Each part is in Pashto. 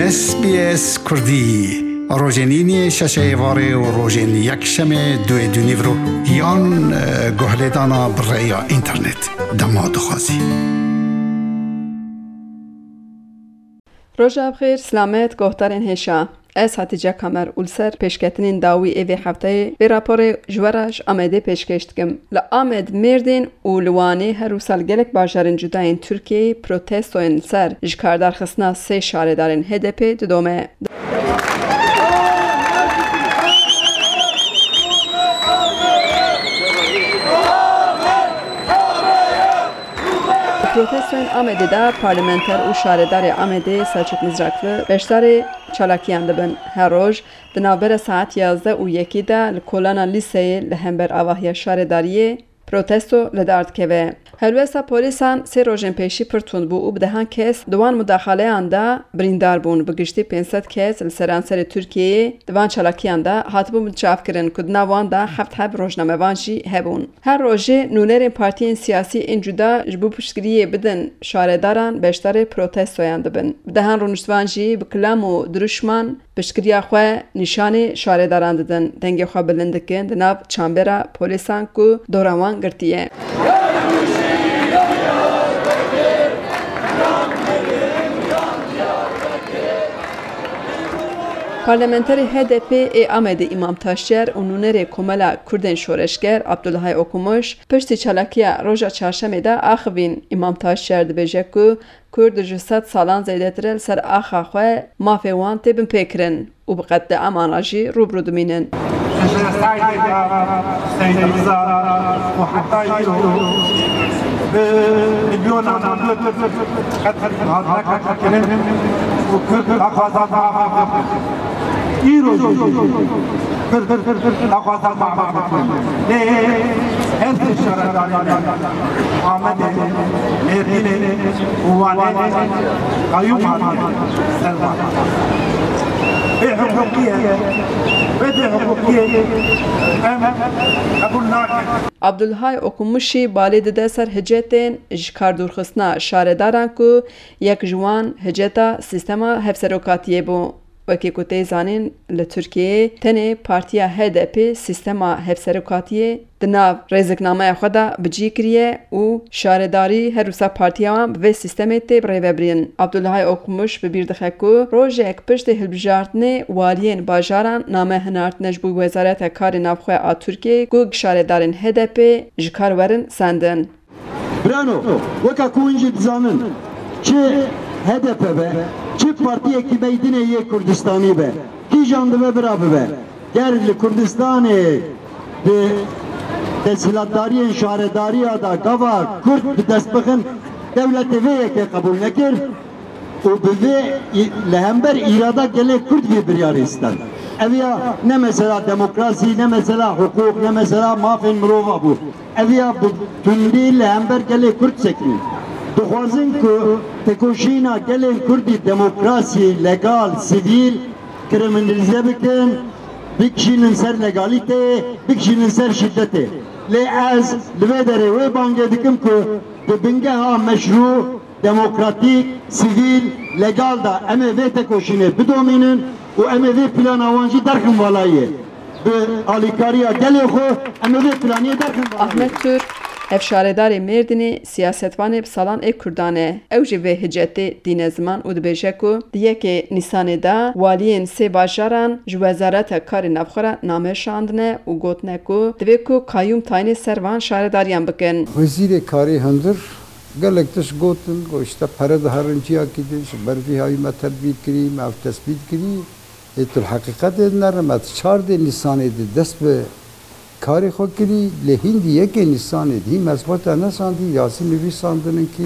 SBS کردی روزنینی ششه واره و روزن یک شمه دوی دونیورو یان گهلدانا برای اینترنت دماد خوازی روژا بخیر سلامت گهترین هشا از هاتیجا کامر اولسر پیشکتنین داوی ایوی هفته به راپور جوارش آمده پیشکشت کم لآمد مردین و لوانی هر سال گلک باجرین جداین ترکیه پروتستوین سر جکاردار خسنا سه شاره دارین HDP دومه پروتستوین آمده دا پارلمانتر و شاردار آمده سلچوک مزرقlı beştari çalakiyan dibin her roj di navbera saat 11:01 da li kolana liseyê li hember avahiya şaredariyê protesto li dard keve. Helwesta polîsan sê rojên pêşî pir tund bû û bi dehan kes di wan mudaxaleyan da birîndar bûn. Bi giştî 500 kes li seranserê Tirkiyeyê di van çalakiyan da hatibûn çavkirin ku di nav wan da heft heb rojnamevan jî hebûn. Her rojê nûnerên partiyên siyasî ên cuda ji bo piştgiriyê bidin şaredaran beşdarê protestoyan dibin. Bi dehan rûniştvan jî bi kilam û dirûşman piştgiriya xwe nîşanê şaredaran didin. Dengê xwe bilind dikin di nav çambera polîsan ku dora wan girtiye. Parlamenteri HDP Amede İmam Taşyer û nûnerê Komela Kurdên Şoreşger Abdulhay Okumuş piştî çalakiya roja çarşemê de axivîn İmam Taşyer dibêje ku Kurd ji 100 salan zêdetir li ser axa xwe mafê wan tê bin pêkirin û bi qetleaman re jî rûbirû dimînin. Abdulhay Okumuşi balê dide ser hicetên ji kardûrxistina şaredaran ku yek ji wan hiceta sîstema hevserokatiyê bû. Wekî ku tê zanîn li Tirkiyeyê tenê partiya HDP sîstema hevserokatiyê di nav rêziknameya xwe da bicî kiriye û şaredarî her wisa partiya wan bi vê sîstemê tê birêvebirin. Abdulhay Okumuş bi bîr dixe ku rojek piştî hilbijartinê waliyên bajaran name hinartine ji bo Wezareta Karê Navxwe a Tirkiyeyê ku şaredarên HDP ji kar werin sendin. Brano, weka ku hûn jî dizanin çi HDP be çi partiyekî beydinê yê Kurdistanî be kîjan dibe bira bibe ger li Kurdistanê di deshilatdariyên şaredariya da gava Kurd bi dest bixin devletê vê yekê qebûl nekir û bi vê li hember îrada gelê Kurd vê biryarê istan. Ev ya ne mesela demokrasî, ne mesela hukuk, ne mesela mafên mirova bû. Ev ya bi tundî li hember gelê Kurd sekî. Dixwazin ku tekoşîna gelên Kurdî demokrasî, legal, sivîl kriminalize bikin, bikişînin ser legalîteyê, bikişînin ser şiddetê. Lê ez li vê derê wê bangê dikim ku di bingeha meşrû, demokratîk, sivîl, legal da em ê vê tekoşînê bidomînin û em ê vê plana wan jî derxin valayê. Bi alîkariya gelê xwe em ê vê planiyê derxin valayê. Ahmet Türk ev şaredarê Mêrdînê siyasetvanê bi salan ê Kurdan e. Ew jî vê hicetê dîne ziman û dibêje ku di yekê Nîsanê da waliyên sê bajaran ji Wezareta Karê Navxwe re name şandine û gotine ku divê ku kayyum tayinê ser van şaredariyan bikin. Wezîrê Karê hundir gelek tiş gotin ku işte pere di herinciya kidî ji ber vî hayî me tedbîr kirî me ev tespît kirî ê tu heqîqetê nerim me çardê Nîsanê de dest bi karê xwe kirî lê hîn dî yekê Nîsanê dî mezbata nesandî yasî nivîsandinin ki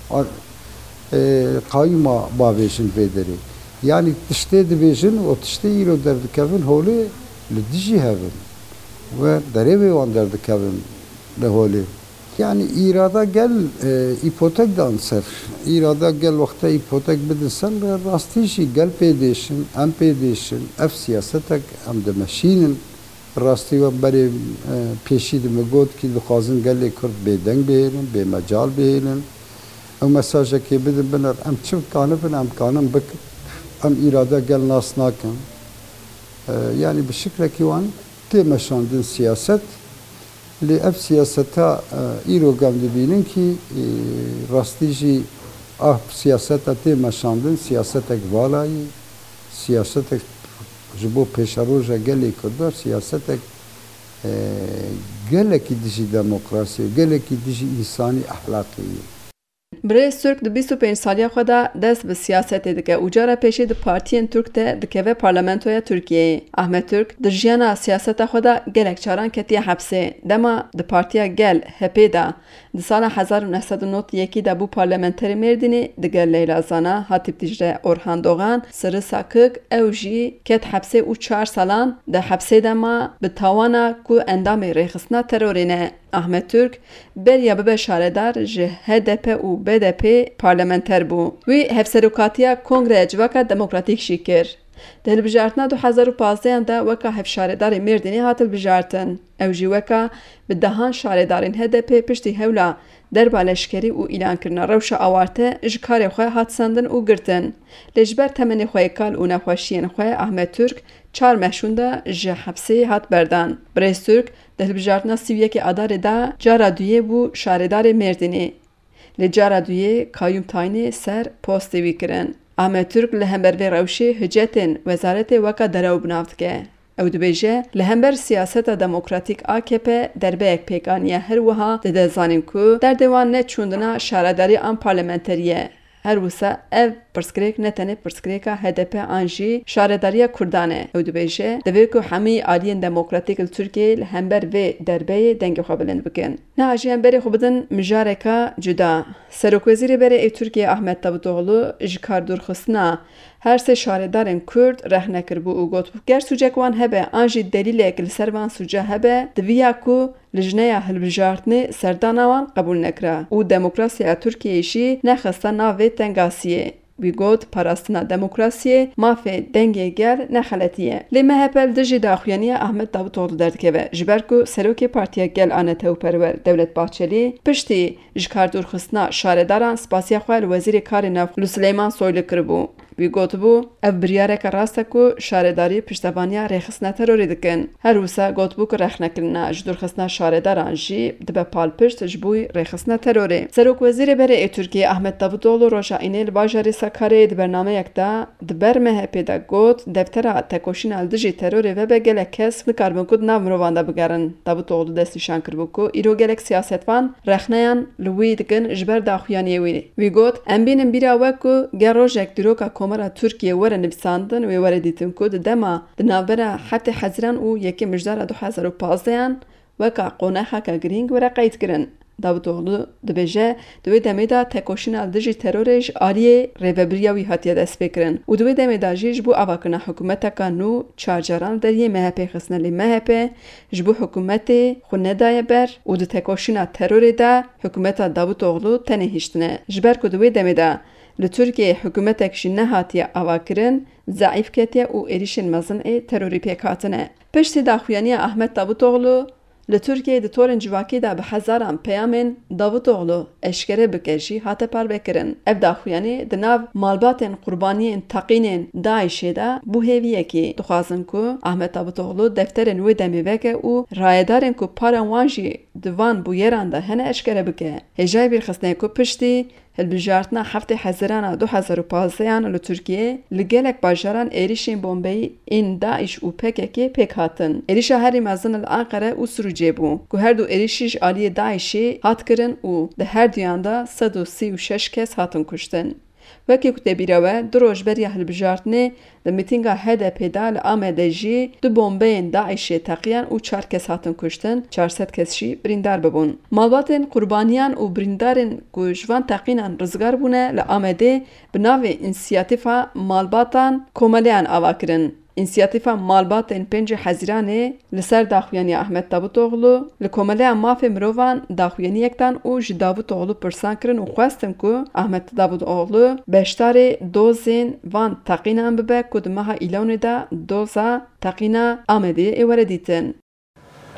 kayyuma bavêjin vê derê. Yani tiştê dibêjin û tiştê îro derdikevin holê li dijî hevin ve derê vê wan derdikevin li holê. Yani îrada gel îpotek dan ser. İrada gel wexta îpotek bidin ser rastî jî gel pêdêşin, em pêdêşin, ev siyasetek em dimeşînin. Rastî ve berê pêşî de me got ki dixwazin gelê Kurd bêdeng bihêlin, bêmecal bihêlin. Ew mesajekê bidin binêr em çi kanibin em kanin bikin. ام اراده گل ناس ناکن يعني بشكل كيوان تمشاندن سياسات لأف سياستا إيرو قام دبينن كي راستيجي سياستا تمشاندن سياستك بالاي سياستك جبو بيشاروجا قالي كردار سياستك قالك ديجي ديمقراطية قالك ديجي إنساني أخلاقي برای ترک د 25 سالیه خو دا دست به سیاست دکه او جاره پیشی د پارتین ترک ته دکه پارلمانتوی ترکیه احمد ترک د جیانا سیاست خو دا گلک چاران کتی حبسه دما د پارتیا گل هپی دا د سال 1991 دا بو پارلمانتری مردینی د گل لیلا زانا هاتیب تجره اورهان دوغان سر ساکک او جی کت حبسه او 4 سالان د حبسه دما به تاوانا کو اندام رخصنا ترورینه احمد ترک بریا به شاردار جه HDP و BDP پارلمانتر بو وی هفسروکاتیا کنگره جواکا دموکراتیک شکر دهل بجارتنا 2015 دا وکا هف شاردار مردینی هاتل بجارتن او جی وکا به دهان شاردارین HDP پشتی هولا در بالشکری و اعلان کرنا روشا آوارته جکار خواه هات سندن و گرتن لجبر تمنی خواه کال و نخواشین خواه احمد ترک 4 مشون دا جه حبسه هات بردن بریز ترک دهل بجارتنا سیویه که اداره دا جارا دویه بو شاردار مردینی لجارا دویه کایوم تاینه سر پوستی وی کرن احمد ترک لهمبر وی روشی حجتن وزارت وکا دراو بنافت که او دبیجه لهمبر سیاست دموکراتیک AKP دربه یک پیکانیه هر وها ده زانیم که در دیوان نه چوندنا شارداری آن پارلمانتریه هر وسا ev پرسکریک نتنه پرسکریکا HDP آنجی شارداری کردانه او دبیجه دوی که همی آلیین دموکراتیک ترکیه لهمبر وی دربه دنگ خواه بلند بکن نه آجی همبری خوب بدن مجارکا جدا سروک وزیر بری ای ترکیه احمد داوودوغلو جکار درخستنا هر سه شاردارن کرد رهنه کربو او گوت گر سوجک وان هبه آنجی دلیل اکل سروان سوجه هبه دویا کو لجنه هلبجارتنه سردانوان قبول نکره او دموکراسی ترکیه ایشی نخسته ناوی تنگاسیه وی گوت پاراستنا دموکراسی مافی دنگی گر نخلتیه لی مهپل دجی داخویانی احمد داوودوغلو دردکوه جبرکو سروک پارتیا گل آنته و پرور دولت باچلی پشتی جکار درخستنا شارداران سپاسیا خواه وزیر کار نو سلیمان سویل کربو وی گوت بو اف بریارک راسته کو شارداری پشتوانیا رخصنا تروری دکن هر وسا گوت بو که رخنه کرنا جدرخصنا شارداران جی دبه پال پشت جبوی رخصنا تروری سروک وزیر بره ای ترکیه احمد داوودوغلو روشا اینیل باجاری سکاری دی برنامه یکتا دبر مهپی دا گوت دفتر تکوشین الدجی تروری و به گلک کس مکاربن کد نو مروانده بگرن داوودوغلو دستیشان کربو کو ایرو گلک سیاستوان رخنهان لوی دکن جبر داخویانی وی گوت ام بینم بیرا وکو گروجک دروکا کومرا ترکیه ور نویساندن و ور دیتن کو دما دنابره هفته حزیران او یکی مجدار 2015 وکا قونخه کا گرینگ ور قید کرن داوودوغلو دبیجه دوی دمیدا تکوشین الدجی ترورج آریه ریوبریاوی هاتیه دست بکرن و دوی دمیدا جیج بو آواکنا حکومت کانو چارجاران دریه مهپی خسنه لی مهپی جبو حکومت خونه دای بر و دو تکوشین ترور دا حکومت داوودوغلو تنه هشتنه جبر که دوی دمیدا لترکیه حکومتک شی نهاتیه آواکرن ضعیف کتیه و ایریشن مزن تروری پیکاتنه پشتی داخویانی احمد داوودوغلو لترکیه د تورن جواکی دا به هزاران پیامین داوودوغلو اشکره بکشی هاته پر بکرن اف داخویانی د ناو مالباتن قربانیین تقینین داعشه دا بو هیویه کی دخوازن کو احمد داوودوغلو دفترن وی دمی وکه او رایدارن کو پارن وانجی دوان بو یران دا هنه اشکره بکه هجای بیر خسنه کو پشتی هلبجارتنا هفته حزیران 2015 لترکیه لگلک باجاران ایریشین بومبی این داعش و PKK پک هاتن ایریش هری مزن الانقره و سروجه بو که هر دو ایریشیش آلی داعشی هات کرن و ده هر دیاندا 136 کس هاتن کشتن وکی کته بیروه دروش بریا هلبجارتنه ده میتینگا HDP دا لآمده جی دو بومبین داعشی تقیان و 4 کس هاتن کشتن 400 کسشی بریندار ببون مالباتن قربانیان و بریندارن گوشوان تقینان رزگار بونه لآمده بناو انسیاتیفا مالباتان کوملیان آواکرن انسیاتیفا مالباتن 5 حزیرانه لسر داخویانی احمد داوودوغلو لکومله مافی مروان داخویانی یکتان او جی داوودوغلو پرسان کرن و خواستم که احمد داوودوغلو بشتار دوزین وان تقینان ببه کدمها ایلون دا دوزا تقینا آمده ایوره دیتن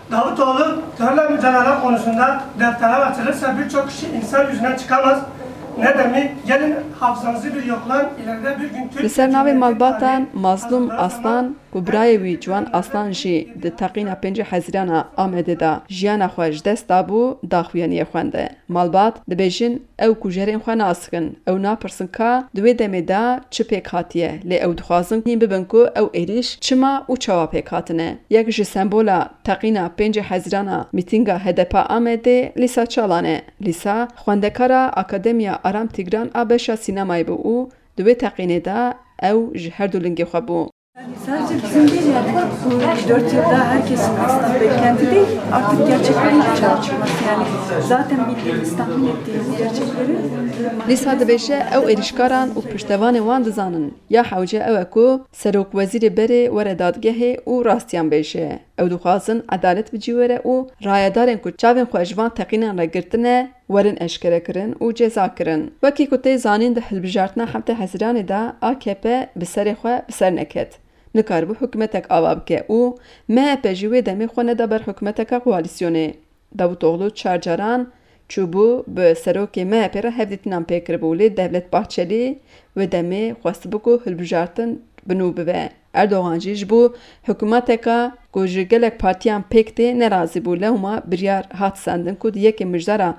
Davutoğlu terörle mücadele konusunda deftere açılırsa birçok kişi insan yüzüne çıkamaz. ne demek? Gelin hafızanızı bir yoklayın. İleride bir gün Türk... Li ser navê malbatan Mazlum Aslan ku birayê wî Ciwan Aslan jî di teqîna 5 hezirana Amedê de jiyana xwe ji dest dabû daxuyaniyê xwende. Malbat dibêjin ew ku jerên xwe nasikin, ew napirsin ka di wê demê de çi pêk hatiye, lê ew dixwazin hîn bibin ku ew êrîş çima û çawa pêk hatine. Yek ji sembola teqîna 5 hezirana mîtînga HDP Amedê Lîsa Çalan e. Lîsa xwendekara Akademiya Aram Tigran a beşa sînemayê bû û di wê teqînê de ew ji her du lingê xwe bû. Sadece bizim değil yani bu 4 yılda herkesin aslında beklenti değil artık gerçeklerin dışarı çıkması yani zaten bildiğimiz tahmin ettiğimiz gerçekleri Lîsa dibêje ew êrişkaran û piştevanê wan dizanin ya hewce ew e ku Serokwezîrê Berê were dadgehê û rastiyan bêje. Ew dixwazin edalet bicî were û rayedarên ku çavên xwe ji van teqînan re girtine werin eşkerekirin û ceza kirin. Wekî ku tê zanîn di hilbijartina hemte heziranê de AKP bi serê xwe bi ser neket. Nikaribû hikûmetek ava bike û MHP jî wê demê xwe neda ber hikûmeteka koalîsyonê. Davutoglu çar caran çûbû bi serokê MHP re hevdîtînan pê kiribû lê Devlet Bahçelî wê demê xwestibû ku hilbijartin binû bibe. Erdogan jî ji bo hikûmeteka ku ji gelek partiyan pêk tê nerazî bû lewma biryar hat sendin ku di yekê mijdara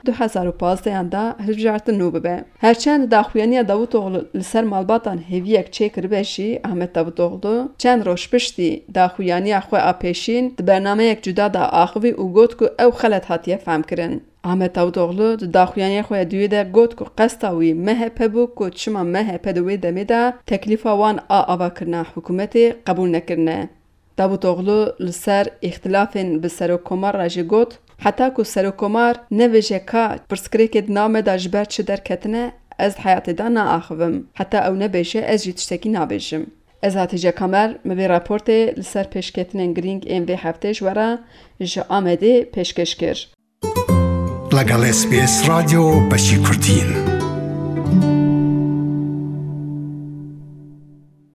2015 da hilbijartin nû bibe. Herçend daxuyaniya Davutoglu li ser malbatan hêviyek çê kiribe jî Ahmet Davutoglu çend roj piştî daxuyaniya xwe a pêşîn di bernameyek cuda da axivî û got ku ew xelet hatiye femkirin. Ahmet Davutoglu di daxuyaniya xwe duyê de got ku qesta wî MHP bû ku çima MHP di wê demê de teklîfa wan a avakirina hikûmetê qebûl nekirine. Davutoglu li ser îxtilafên bi Serokkomar re jî got heta ku Serokkomar nevêje ka pirsgirêkê di nav me de ji ber çi derketine ez heyatê de naaxivim. Heta ew nebêje ez jî tiştekî nabêjim. Ez Hatice Kamer me vê raportê li ser pêşketinên girîng ên vê heftê ji were ji Amedê pêşkêş kir. لەگەڵ SBS رادیۆ بەشی کوردین.